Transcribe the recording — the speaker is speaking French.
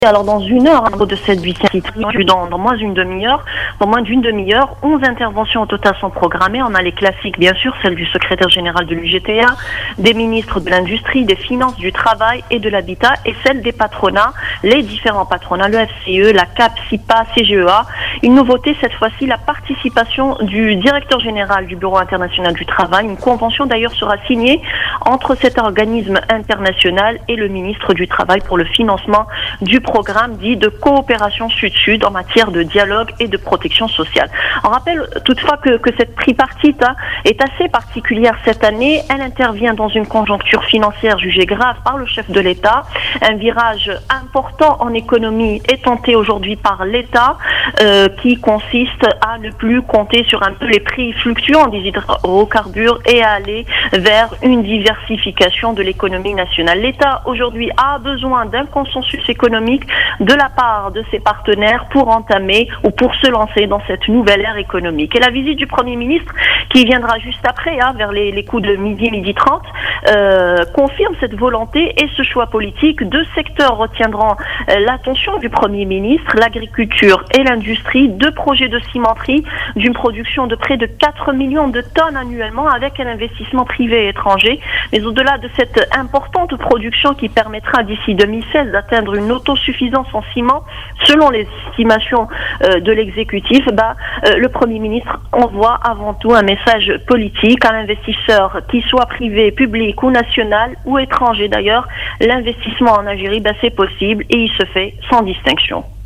Alors dans une heure de cette visite, dans moins d'une demi-heure, 11 interventions au total sont programmées. On a les classiques, bien sûr, celles du secrétaire général de l'UGTA, des ministres de l'Industrie, des Finances, du Travail et de l'Habitat, et celles des patronats, les différents patronats, le FCE, la CAP, SIPA, CGEA. Une nouveauté cette fois-ci, la participation du directeur général du Bureau international du travail. Une convention d'ailleurs sera signée entre cet organisme international et le ministre du Travail pour le financement du programme dit de coopération sud-sud en matière de dialogue et de protection sociale. On rappelle toutefois que cette tripartite est assez particulière cette année. Elle intervient dans une conjoncture financière jugée grave par le chef de l'État. Un virage important en économie est tenté aujourd'hui par l'État qui consiste à ne plus compter sur un peu les prix fluctuants des hydrocarbures et à aller vers une diversification de l'économie nationale. L'État aujourd'hui a besoin d'un consensus économique de la part de ses partenaires pour entamer ou pour se lancer dans cette nouvelle ère économique. Et la visite du Premier ministre, qui viendra juste après, vers les coups de midi 30, confirme cette volonté et ce choix politique. Deux secteurs retiendront l'attention du Premier ministre, l'agriculture et l'industrie. Deux projets de cimenterie d'une production de près de 4 millions de tonnes annuellement avec un investissement privé et étranger. Mais au-delà de cette importante production qui permettra d'ici 2016 d'atteindre une autosuffisance en ciment, selon les estimations de l'exécutif, le Premier ministre envoie avant tout un message politique à l'investisseur, qu'il soit privé, public ou national ou étranger d'ailleurs. L'investissement en Algérie, c'est possible et il se fait sans distinction.